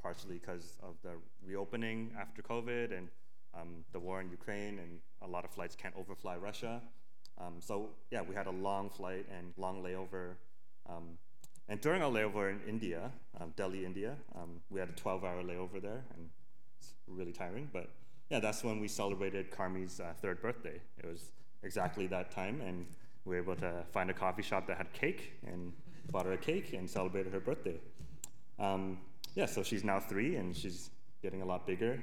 partially because of the reopening after COVID and the war in Ukraine, and a lot of flights can't overfly Russia. So yeah, we had a long flight and long layover. And during our layover in India, Delhi, India, we had a 12-hour layover there, and it's really tiring. But yeah, that's when we celebrated Carmi's third birthday. It was exactly that time, and we were able to find a coffee shop that had cake and bought her a cake and celebrated her birthday. Yeah, so she's now 3, and she's getting a lot bigger.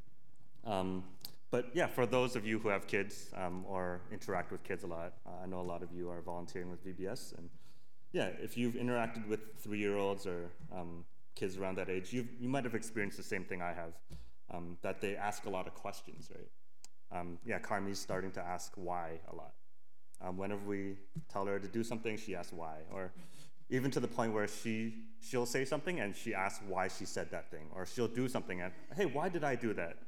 But yeah, for those of you who have kids or interact with kids a lot, I know a lot of you are volunteering with VBS, and yeah, if you've interacted with 3-year-olds or kids around that age, you might have experienced the same thing I have, that they ask a lot of questions, right? Yeah, Carmi's starting to ask why a lot. Whenever we tell her to do something, she asks why, or even to the point where she'll say something and she asks why she said that thing, or she'll do something and, hey, why did I do that?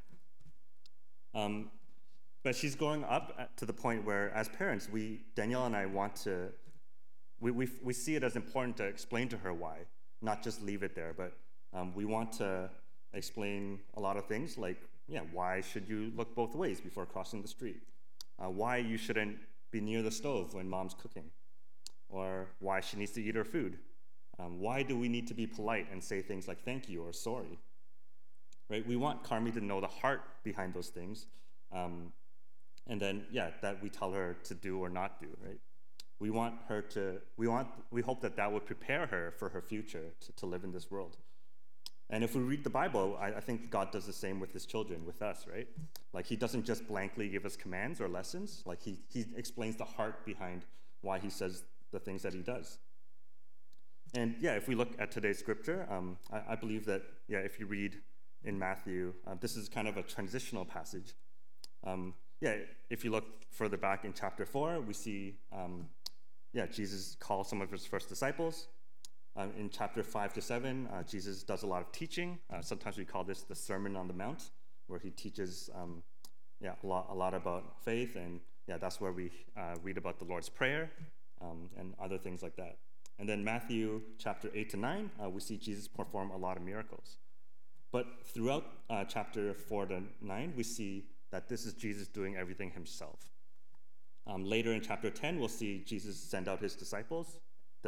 But she's growing up to the point where, as parents, Danielle and I want to, we see it as important to explain to her why, not just leave it there, but we want to explain a lot of things like, yeah, why should you look both ways before crossing the street? Why you shouldn't be near the stove when mom's cooking, or why she needs to eat her food. Why do we need to be polite and say things like thank you or sorry? Right? We want Carmi to know the heart behind those things, and then yeah, that we tell her to do or not do. Right? We hope that would prepare her for her future to live in this world. And if we read the Bible, I think God does the same with his children, with us, right? Like he doesn't just blankly give us commands or lessons. Like he explains the heart behind why he says the things that he does. And yeah, if we look at today's scripture, I believe that, yeah, if you read in Matthew, this is kind of a transitional passage. Yeah, if you look further back in chapter 4, we see, Jesus calls some of his first disciples. In chapter 5 to 7, Jesus does a lot of teaching. Sometimes we call this the Sermon on the Mount, where he teaches a lot about faith, and yeah, that's where we read about the Lord's Prayer and other things like that. And then Matthew chapter 8 to 9, we see Jesus perform a lot of miracles. But throughout chapter 4 to 9, we see that this is Jesus doing everything himself. Later in chapter 10, we'll see Jesus send out his disciples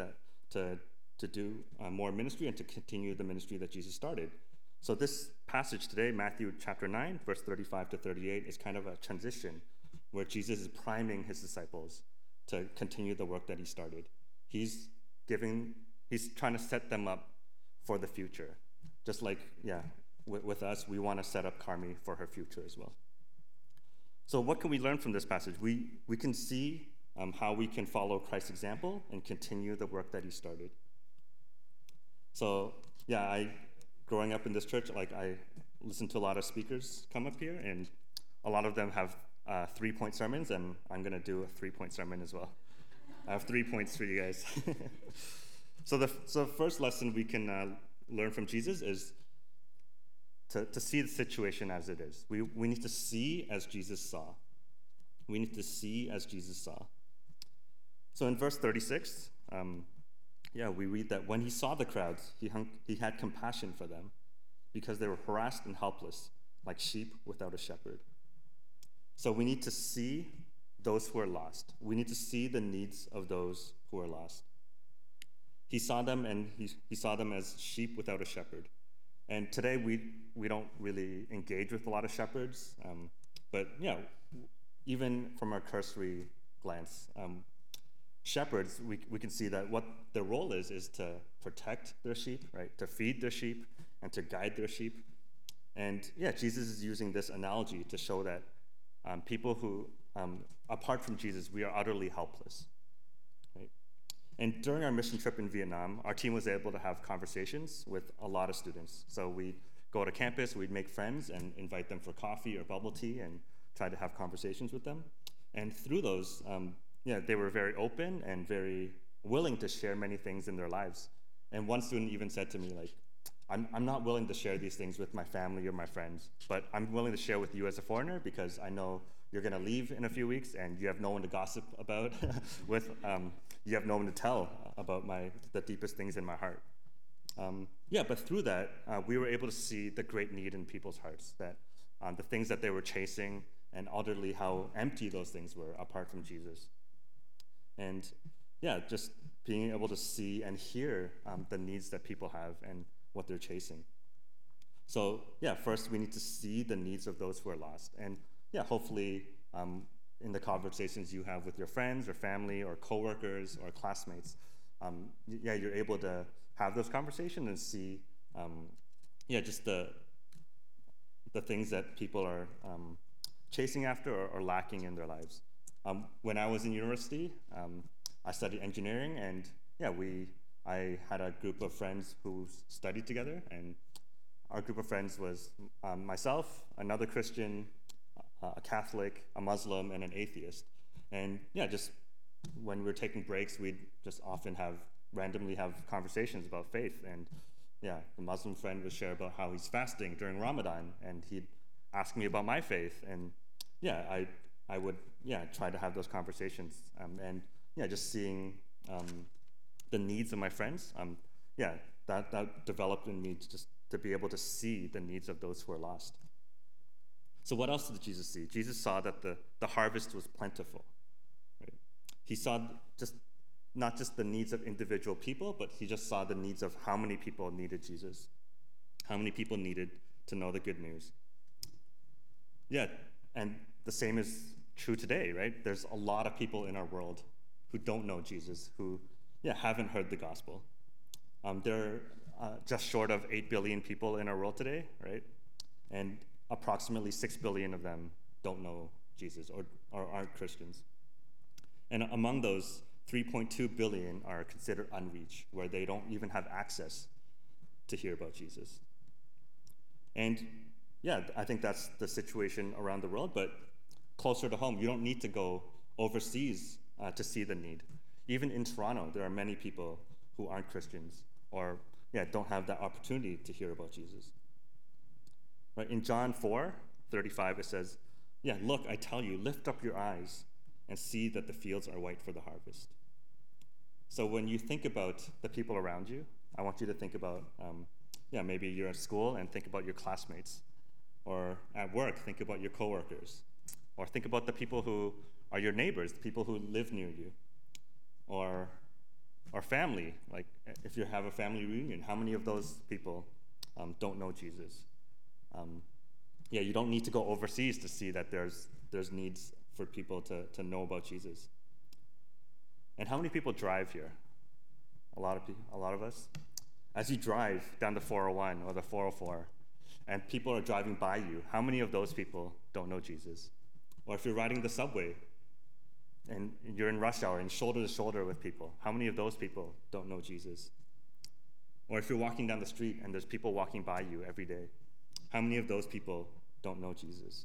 to do more ministry and to continue the ministry that Jesus started. So this passage today, Matthew chapter 9, verse 35 to 38, is kind of a transition where Jesus is priming his disciples to continue the work that he started. He's trying to set them up for the future. Just like, with us, we want to set up Carmi for her future as well. So what can we learn from this passage? We can see how we can follow Christ's example and continue the work that he started. So yeah, growing up in this church, I listened to a lot of speakers come up here, and a lot of them have 3-point sermons, and I'm going to do a 3-point sermon as well. I have 3 points for you guys. So the first lesson we can learn from Jesus is to see the situation as it is. We need to see as Jesus saw. We need to see as Jesus saw. So in verse 36, we read that when he saw the crowds, he had compassion for them because they were harassed and helpless, like sheep without a shepherd. So we need to see those who are lost. We need to see the needs of those who are lost. He saw them, and he saw them as sheep without a shepherd. And today we don't really engage with a lot of shepherds, but even from our cursory glance, shepherds, we can see that what their role is to protect their sheep, right? To feed their sheep and to guide their sheep. And Jesus is using this analogy to show that people who, apart from Jesus, we are utterly helpless, right? And during our mission trip in Vietnam, our team was able to have conversations with a lot of students. So we'd go to campus, we'd make friends and invite them for coffee or bubble tea and try to have conversations with them. And through those, they were very open and very willing to share many things in their lives. And one student even said to me, I'm not willing to share these things with my family or my friends, but I'm willing to share with you as a foreigner because I know you're going to leave in a few weeks and you have no one to gossip about you have no one to tell about the deepest things in my heart. But through that, we were able to see the great need in people's hearts, that the things that they were chasing, and utterly how empty those things were apart from Jesus. And just being able to see and hear the needs that people have and what they're chasing. So first we need to see the needs of those who are lost. And hopefully in the conversations you have with your friends or family or coworkers or classmates, you're able to have those conversations and see just the things that people are chasing after or lacking in their lives. When I was in university, I studied engineering, and I had a group of friends who studied together, and our group of friends was myself, another Christian, a Catholic, a Muslim, and an atheist. And just when we were taking breaks, we'd just often randomly have conversations about faith. And the Muslim friend would share about how he's fasting during Ramadan, and he'd ask me about my faith. And I would try to have those conversations. And just seeing the needs of my friends, that developed in me to be able to see the needs of those who are lost. So what else did Jesus see? Jesus saw that the harvest was plentiful. Right? He saw not just the needs of individual people, but he just saw the needs of how many people needed Jesus, how many people needed to know the good news. And the same is true today, right? There's a lot of people in our world who don't know Jesus, who haven't heard the gospel. There are just short of 8 billion people in our world today, right? And approximately 6 billion of them don't know Jesus or aren't Christians. And among those, 3.2 billion are considered unreached, where they don't even have access to hear about Jesus. And I think that's the situation around the world, but closer to home, you don't need to go overseas to see the need. Even in Toronto, there are many people who aren't Christians or don't have that opportunity to hear about Jesus. Right? In John 4:35, it says, look, I tell you, lift up your eyes and see that the fields are white for the harvest. So when you think about the people around you, I want you to think about, maybe you're at school and think about your classmates, or at work, think about your coworkers, or think about the people who are your neighbors, the people who live near you, or family. Like if you have a family reunion, how many of those people don't know Jesus? You don't need to go overseas to see that there's needs for people to know about Jesus. And how many people drive here? A lot of us. As you drive down the 401 or the 404, and people are driving by you, how many of those people don't know Jesus? Or if you're riding the subway and you're in rush hour and shoulder to shoulder with people, how many of those people don't know Jesus? Or if you're walking down the street and there's people walking by you every day, how many of those people don't know Jesus?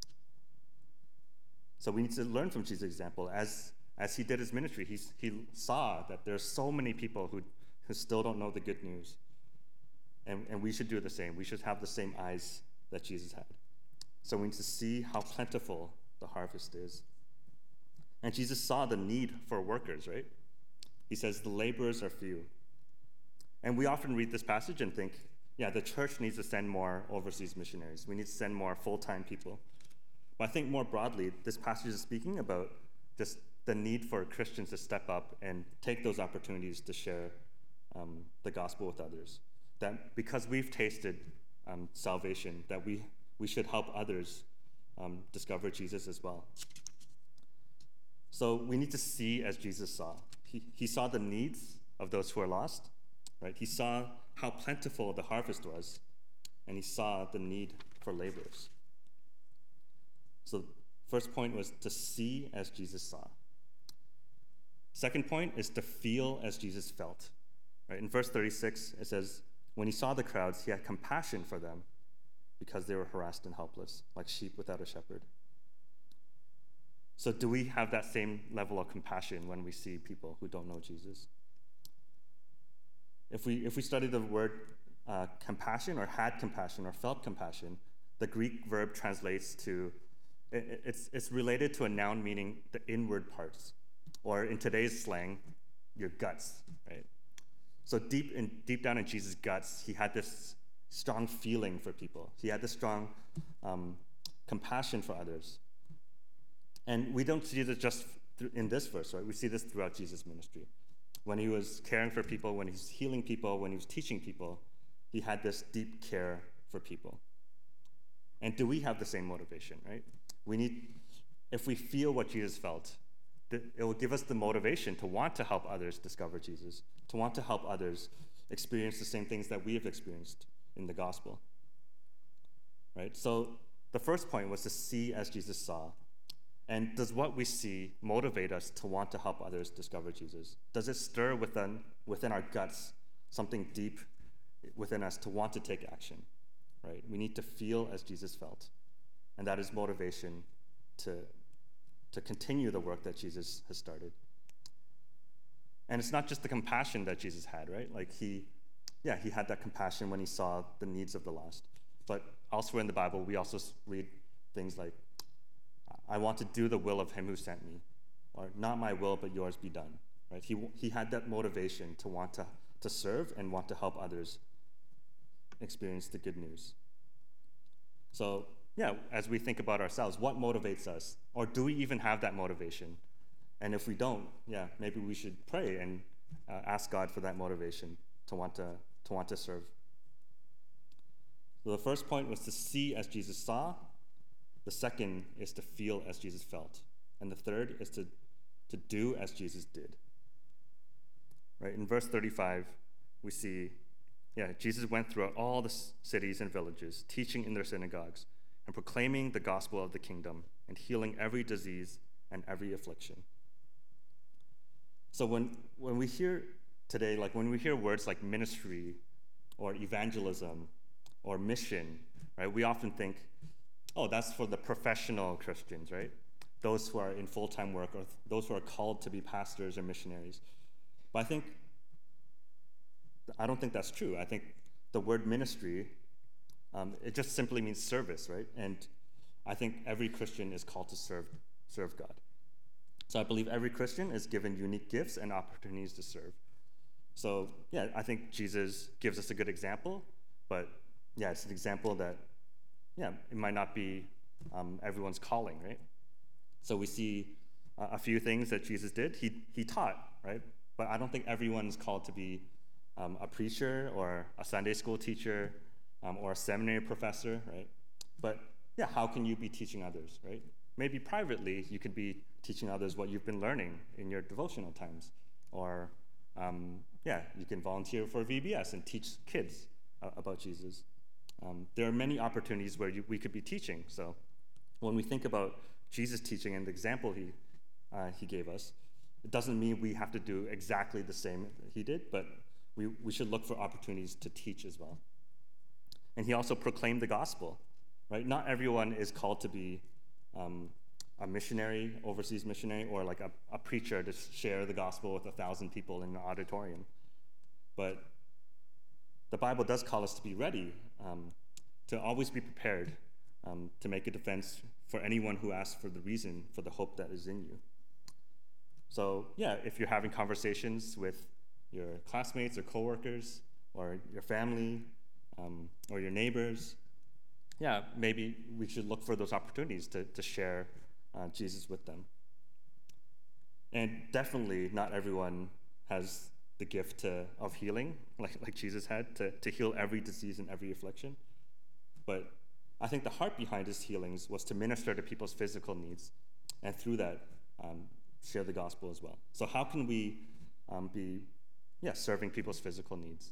So we need to learn from Jesus' example. As he did his ministry, he saw that there's so many people who still don't know the good news. And we should do the same. We should have the same eyes that Jesus had. So we need to see how plentiful the harvest is. And Jesus saw the need for workers, right? He says, the laborers are few. And we often read this passage and think, the church needs to send more overseas missionaries. We need to send more full-time people. But I think more broadly, this passage is speaking about just the need for Christians to step up and take those opportunities to share the gospel with others. That because we've tasted salvation, that we should help others discover Jesus as well. So we need to see as Jesus saw. He saw the needs of those who are lost, right? He saw how plentiful the harvest was, and he saw the need for laborers. So first point was to see as Jesus saw. Second point is to feel as Jesus felt. Right? In verse 36, it says, when he saw the crowds, he had compassion for them because they were harassed and helpless, like sheep without a shepherd. So do we have that same level of compassion when we see people who don't know Jesus? If we study the word compassion or had compassion or felt compassion, the Greek verb translates to, it's related to a noun meaning the inward parts, or in today's slang, your guts, right? So deep down in Jesus' guts, he had this strong feeling for people. He had this strong compassion for others. And we don't see this just in this verse, right? We see this throughout Jesus' ministry. When he was caring for people, when he's healing people, when he was teaching people, he had this deep care for people. And do we have the same motivation, right? If we feel what Jesus felt, it will give us the motivation to want to help others discover Jesus, to want to help others experience the same things that we have experienced in the gospel, right? So the first point was to see as Jesus saw. And does what we see motivate us to want to help others discover Jesus? Does it stir within our guts something deep within us to want to take action, right? We need to feel as Jesus felt. And that is motivation to continue the work that Jesus has started. And it's not just the compassion that Jesus had, right? Like he had that compassion when he saw the needs of the lost. But elsewhere in the Bible, we also read things like, I want to do the will of him who sent me, or not my will, but yours be done, right? He had that motivation to want to serve and want to help others experience the good news. So, as we think about ourselves, what motivates us? Or do we even have that motivation? And if we don't, maybe we should pray and ask God for that motivation to want to serve. So the first point was to see as Jesus saw. The second is to feel as Jesus felt. And the third is to do as Jesus did. Right? In verse 35, we see, Jesus went throughout all the cities and villages, teaching in their synagogues and proclaiming the gospel of the kingdom and healing every disease and every affliction. So when we hear today, like when we hear words like ministry or evangelism or mission, right, we often think, oh, that's for the professional Christians, right? Those who are in full-time work or those who are called to be pastors or missionaries. But I don't think that's true. I think the word ministry, it just simply means service, right? And I think every Christian is called to serve God. So I believe every Christian is given unique gifts and opportunities to serve. So I think Jesus gives us a good example, but it's an example that it might not be everyone's calling, right? So we see a few things that Jesus did. He taught, right? But I don't think everyone's called to be a preacher or a Sunday school teacher or a seminary professor, right? But how can you be teaching others, right? Maybe privately you could be teaching others what you've been learning in your devotional times. Or you can volunteer for VBS and teach kids about Jesus. There are many opportunities where we could be teaching. So when we think about Jesus' teaching and the example he gave us, it doesn't mean we have to do exactly the same he did, but we should look for opportunities to teach as well. And he also proclaimed the gospel, right? Not everyone is called to be a missionary, overseas missionary, or like a preacher to share the gospel with 1,000 people in an auditorium. But the Bible does call us to be ready, to always be prepared to make a defense for anyone who asks for the reason for the hope that is in you. So if you're having conversations with your classmates or coworkers or your family or your neighbors, maybe we should look for those opportunities to share Jesus with them. And definitely not everyone has the gift of healing, like Jesus had, to heal every disease and every affliction. But I think the heart behind his healings was to minister to people's physical needs, and through that, share the gospel as well. So how can we be serving people's physical needs?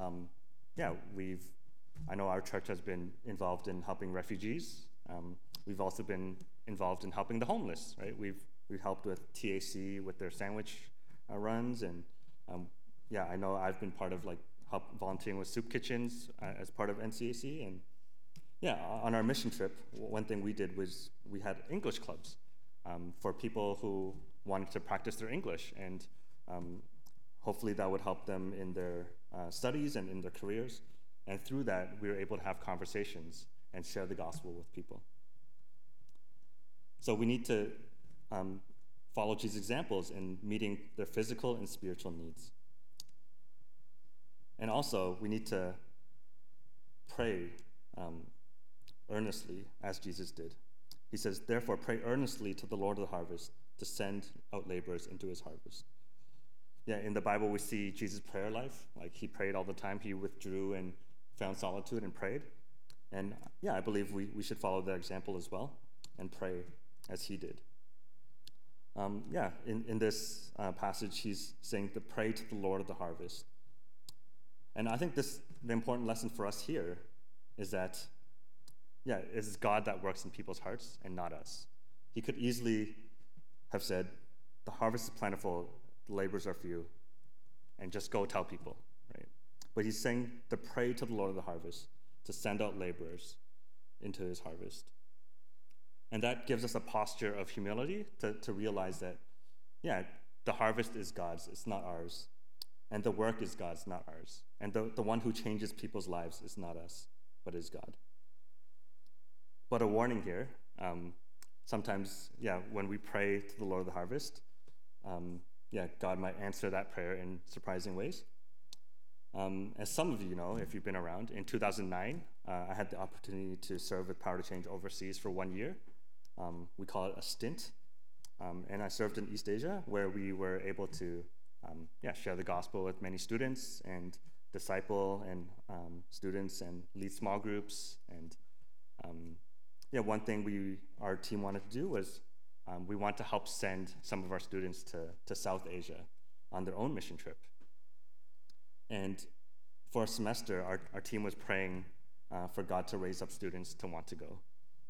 I know our church has been involved in helping refugees. We've also been involved in helping the homeless, right? We've helped with TAC with their sandwich runs, and I know I've been part of volunteering with soup kitchens as part of NCAC, and on our mission trip, one thing we did was we had English clubs for people who wanted to practice their English, and hopefully that would help them in their studies and in their careers. And through that, we were able to have conversations and share the gospel with people. So we need to follow Jesus' examples in meeting their physical and spiritual needs. And also, we need to pray earnestly, as Jesus did. He says, therefore, pray earnestly to the Lord of the harvest to send out laborers into his harvest. Yeah, in the Bible, we see Jesus' prayer life. Like, he prayed all the time. He withdrew and found solitude and prayed. And yeah, I believe we should follow that example as well and pray as he did. In this passage, he's saying to pray to the Lord of the harvest. And I think the important lesson for us here is that, it is God that works in people's hearts and not us. He could easily have said, the harvest is plentiful, the laborers are few, and just go tell people, right? But he's saying to pray to the Lord of the harvest, to send out laborers into his harvest. And that gives us a posture of humility to realize that, the harvest is God's, it's not ours. And the work is God's, not ours. And the one who changes people's lives is not us, but is God. But a warning here, sometimes, when we pray to the Lord of the harvest, God might answer that prayer in surprising ways. As some of you know, if you've been around, in 2009, I had the opportunity to serve with Power to Change overseas for 1 year. We call it a stint. And I served in East Asia, where we were able to share the gospel with many students and disciple and students and lead small groups. And one thing our team wanted to do was we want to help send some of our students to South Asia on their own mission trip. And for a semester, our team was praying for God to raise up students to want to go.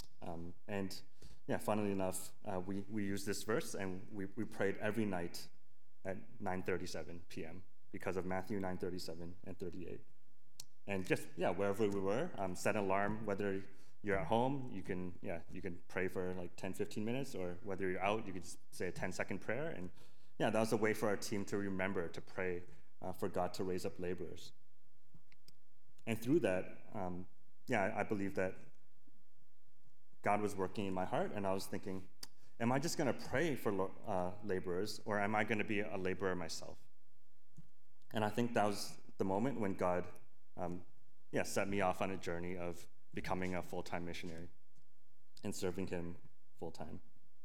Funnily enough, we used this verse, and we prayed every night at 9:37 p.m. because of Matthew 9:37 and 38. And just, wherever we were, set an alarm. Whether you're at home, you can pray for like 10, 15 minutes, or whether you're out, you could just say a 10-second prayer. And that was a way for our team to remember to pray for God to raise up laborers. And through that, I believe that God was working in my heart, and I was thinking, am I just going to pray for laborers, or am I going to be a laborer myself? And I think that was the moment when God set me off on a journey of becoming a full-time missionary and serving him full-time.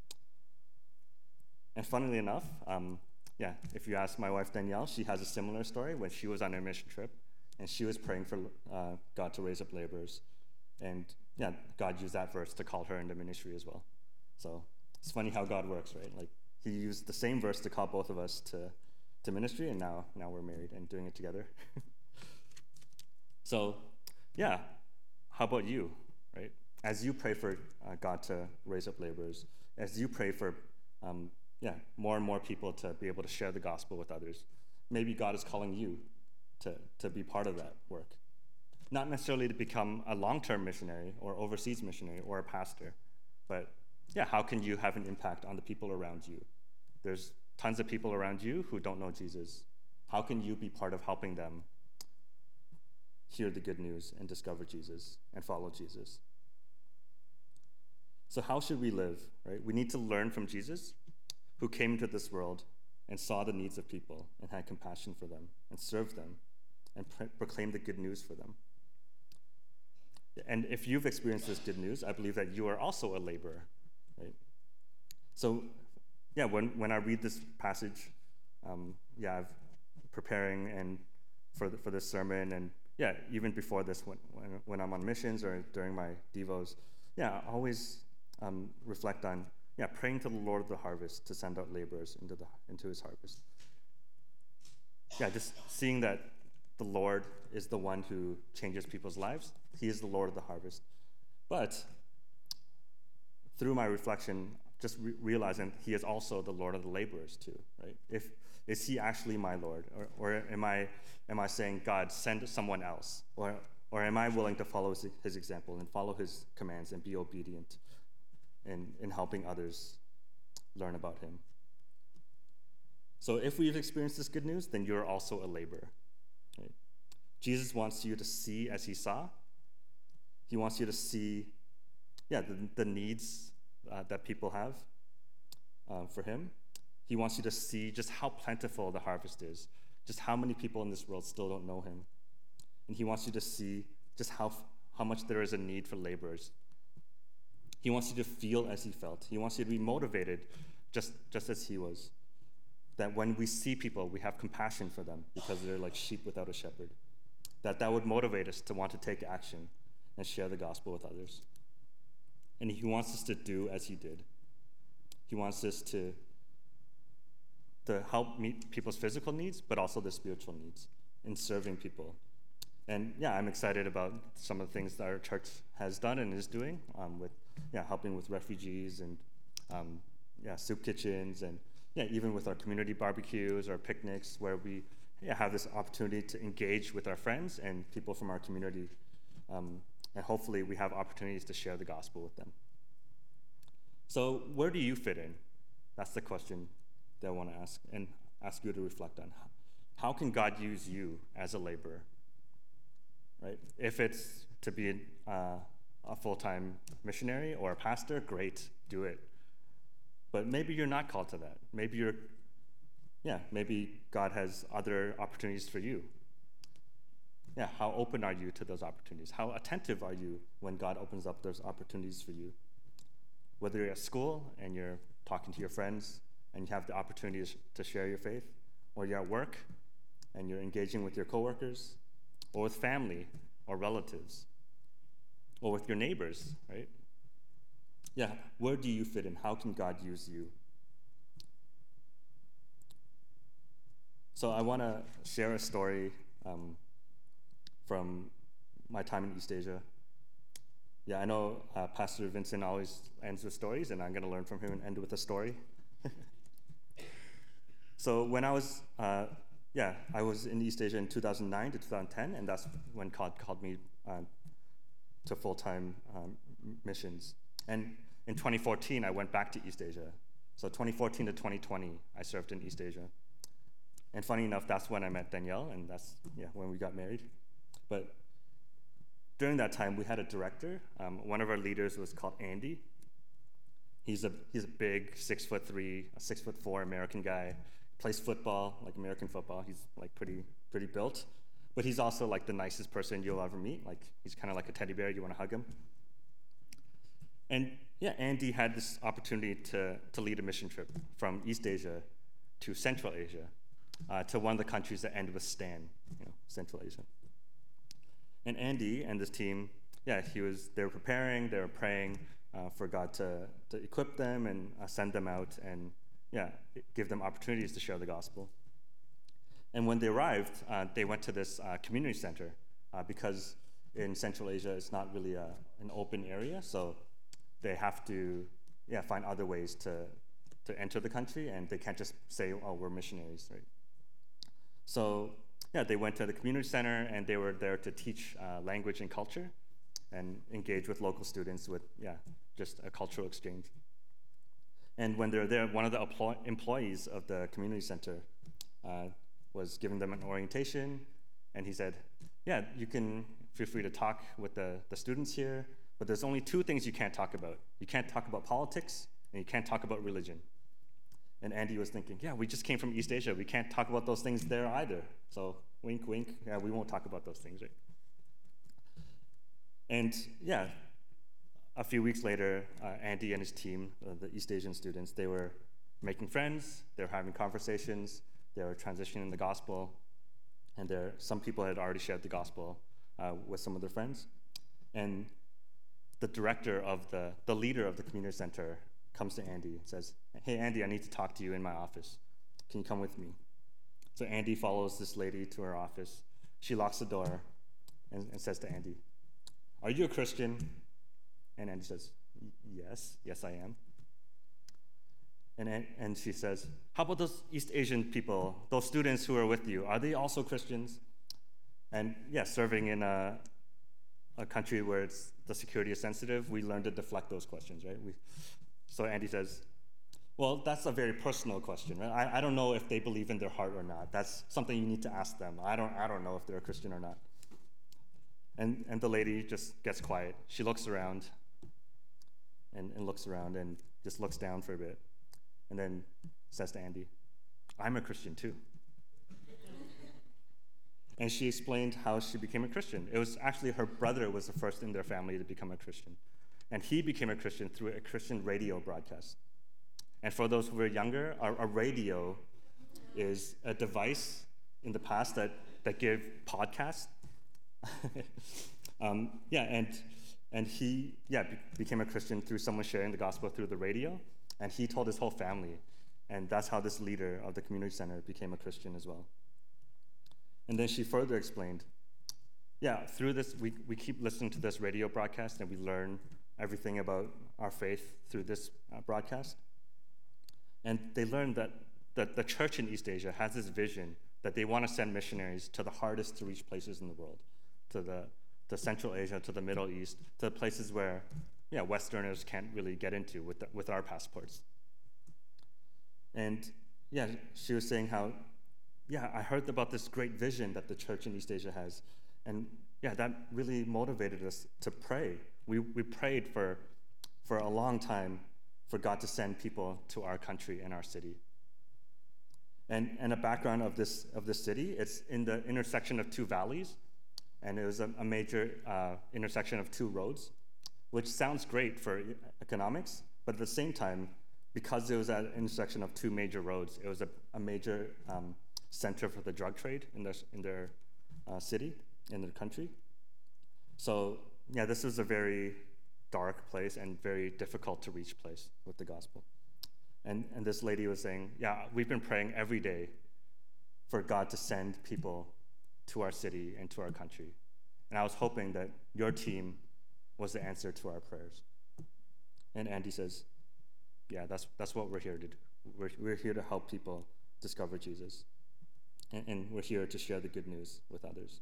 And funnily enough, if you ask my wife Danielle, she has a similar story when she was on a mission trip, and she was praying for God to raise up laborers. And God used that verse to call her into ministry as well. So it's funny how God works, right? Like, he used the same verse to call both of us to ministry, and now we're married and doing it together. So, how about you, right? As you pray for God to raise up laborers, as you pray for more and more people to be able to share the gospel with others, maybe God is calling you to be part of that work. Not necessarily to become a long-term missionary or overseas missionary or a pastor, but how can you have an impact on the people around you? There's tons of people around you who don't know Jesus. How can you be part of helping them hear the good news and discover Jesus and follow Jesus? So how should we live, right? We need to learn from Jesus, who came into this world and saw the needs of people and had compassion for them and served them and proclaimed the good news for them. And if you've experienced this good news, I believe that you are also a laborer, right? So, when I read this passage, I'm preparing and for this sermon, and even before this, when I'm on missions or during my devos, I always reflect on praying to the Lord of the harvest to send out laborers into his harvest. Just seeing that the Lord is the one who changes people's lives. He is the Lord of the harvest. But through my reflection, just realizing he is also the Lord of the laborers too, right? Is he actually my Lord? Or am I saying, God, send someone else? Or am I willing to follow his example and follow his commands and be obedient in helping others learn about him? So if we've experienced this good news, then you're also a laborer. Right? Jesus wants you to see as he saw. He wants you to see, the needs that people have for him. He wants you to see just how plentiful the harvest is, just how many people in this world still don't know him, and he wants you to see just how much there is a need for laborers. He wants you to feel as he felt. He wants you to be motivated just as he was. That when we see people, we have compassion for them because they're like sheep without a shepherd. That would motivate us to want to take action and share the gospel with others. And he wants us to do as he did. He wants us to help meet people's physical needs, but also their spiritual needs in serving people. And yeah, I'm excited about some of the things that our church has done and is doing with helping with refugees and soup kitchens, and even with our community barbecues or picnics, where we have this opportunity to engage with our friends and people from our community. And hopefully we have opportunities to share the gospel with them. So where do you fit in? That's the question that I want to ask, and ask you to reflect on. How can God use you as a laborer? Right? If it's to be a full-time missionary or a pastor, great, do it. But maybe you're not called to that. Maybe God has other opportunities for you. Yeah, how open are you to those opportunities? How attentive are you when God opens up those opportunities for you? Whether you're at school and you're talking to your friends and you have the opportunity to share your faith, or you're at work and you're engaging with your coworkers, or with family or relatives, or with your neighbors, right? Yeah, where do you fit in? How can God use you? So I want to share a story from my time in East Asia. Yeah, I know Pastor Vincent always ends with stories, and I'm going to learn from him and end with a story. So when I was in East Asia in 2009 to 2010, and that's when God called me to full-time missions. And in 2014, I went back to East Asia. So 2014 to 2020, I served in East Asia. And funny enough, that's when I met Danielle, and that's when we got married. But during that time, we had a director. One of our leaders was called Andy. He's a big 6'3", 6'4" American guy. Plays football, like American football. He's like pretty built, but he's also like the nicest person you'll ever meet. Like he's kind of like a teddy bear. You want to hug him. And Andy had this opportunity to lead a mission trip from East Asia to Central Asia, to one of the countries that end with Stan, Central Asia. And Andy and his team, they were preparing, they were praying for God to equip them and send them out and give them opportunities to share the gospel. And when they arrived, they went to this community center because in Central Asia it's not really an open area, so they have to find other ways to enter the country, and they can't just say, oh, we're missionaries, right? So they went to the community center, and they were there to teach language and culture and engage with local students with just a cultural exchange. And when they were there, one of the employees of the community center was giving them an orientation, and he said, you can feel free to talk with the students here, but there's only two things you can't talk about. You can't talk about politics, and you can't talk about religion. And Andy was thinking, we just came from East Asia. We can't talk about those things there either. So wink, wink, we won't talk about those things, right? And a few weeks later, Andy and his team, the East Asian students, they were making friends, they were having conversations, they were transitioning the gospel, and some people had already shared the gospel with some of their friends. And the director of the leader of the community center comes to Andy and says, hey, Andy, I need to talk to you in my office. Can you come with me? So Andy follows this lady to her office. She locks the door and says to Andy, are you a Christian? And Andy says, yes, I am. And she says, how about those East Asian people, those students who are with you? Are they also Christians? And serving in a country where the security is sensitive, we learn to deflect those questions, right? So Andy says, well, that's a very personal question, right? I don't know if they believe in their heart or not. That's something you need to ask them. I don't know if they're a Christian or not. And the lady just gets quiet. She looks around and looks around and just looks down for a bit, and then says to Andy, I'm a Christian too. And she explained how she became a Christian. It was actually her brother was the first in their family to become a Christian. And he became a Christian through a Christian radio broadcast. And for those who are younger, a radio is a device in the past that gave podcasts. And he became a Christian through someone sharing the gospel through the radio. And he told his whole family. And that's how this leader of the community center became a Christian as well. And then she further explained, through this, we keep listening to this radio broadcast and we learn everything about our faith through this broadcast. And they learned that the church in East Asia has this vision that they want to send missionaries to the hardest to reach places in the world, to Central Asia, to the Middle East, to the places where Westerners can't really get into with our passports. And she was saying how, I heard about this great vision that the church in East Asia has. And that really motivated us to pray. We prayed for a long time for God to send people to our country and our city. And a background of this city, it's in the intersection of two valleys, and it was a major intersection of two roads, which sounds great for economics, but at the same time, because it was at an intersection of two major roads, it was a major center for the drug trade in their city, in their country. So this was a very dark place and very difficult to reach place with the gospel. And this lady was saying, we've been praying every day for God to send people to our city and to our country. And I was hoping that your team was the answer to our prayers. And Andy says, that's what we're here to do. We're here to help people discover Jesus. And we're here to share the good news with others.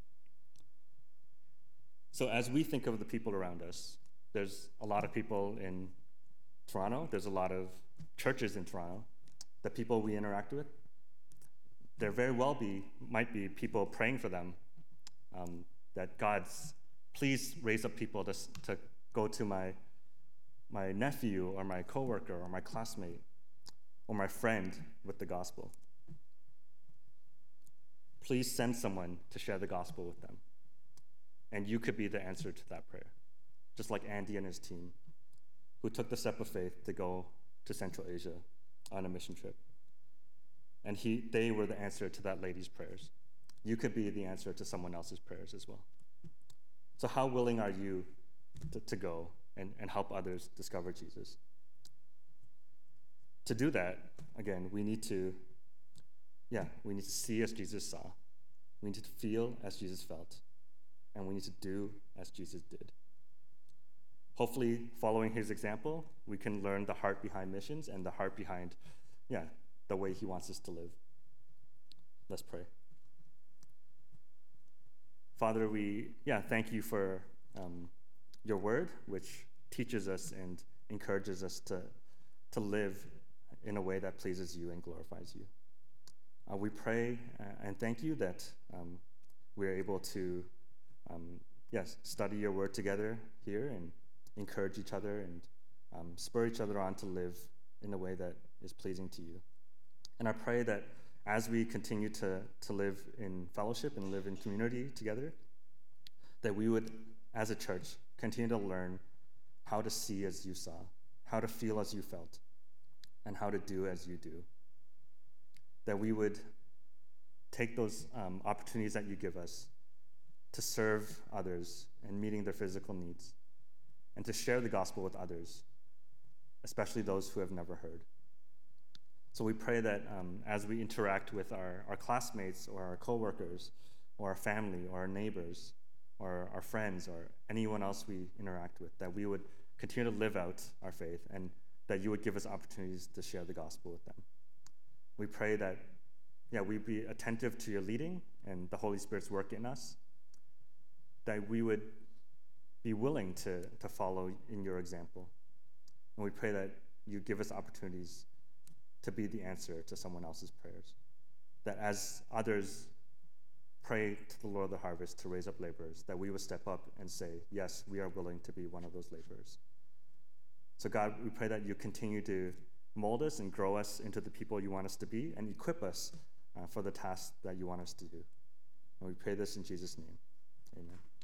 So as we think of the people around us, there's a lot of people in Toronto. There's a lot of churches in Toronto, the people we interact with. There very well might be people praying for them, that please raise up people to go to my nephew or my coworker or my classmate or my friend with the gospel. Please send someone to share the gospel with them. And you could be the answer to that prayer, just like Andy and his team, who took the step of faith to go to Central Asia on a mission trip. And they were the answer to that lady's prayers. You could be the answer to someone else's prayers as well. So how willing are you to go and help others discover Jesus? To do that, again, we need to see as Jesus saw. We need to feel as Jesus felt. And we need to do as Jesus did. Hopefully, following his example, we can learn the heart behind missions and the heart behind, the way he wants us to live. Let's pray. Father, we thank you for your word, which teaches us and encourages us to live in a way that pleases you and glorifies you. We pray and thank you that we're able to study your word together here and encourage each other and spur each other on to live in a way that is pleasing to you. And I pray that as we continue to live in fellowship and live in community together, that we would, as a church, continue to learn how to see as you saw, how to feel as you felt, and how to do as you do. That we would take those opportunities that you give us to serve others and meeting their physical needs, and to share the gospel with others, especially those who have never heard. So we pray that as we interact with our classmates or our coworkers or our family or our neighbors or our friends or anyone else we interact with, that we would continue to live out our faith and that you would give us opportunities to share the gospel with them. We pray that, we'd be attentive to your leading and the Holy Spirit's work in us, that we would be willing to follow in your example. And we pray that you give us opportunities to be the answer to someone else's prayers. That as others pray to the Lord of the harvest to raise up laborers, that we would step up and say, yes, we are willing to be one of those laborers. So God, we pray that you continue to mold us and grow us into the people you want us to be and equip us for the tasks that you want us to do. And And we pray this in Jesus' name. Amen.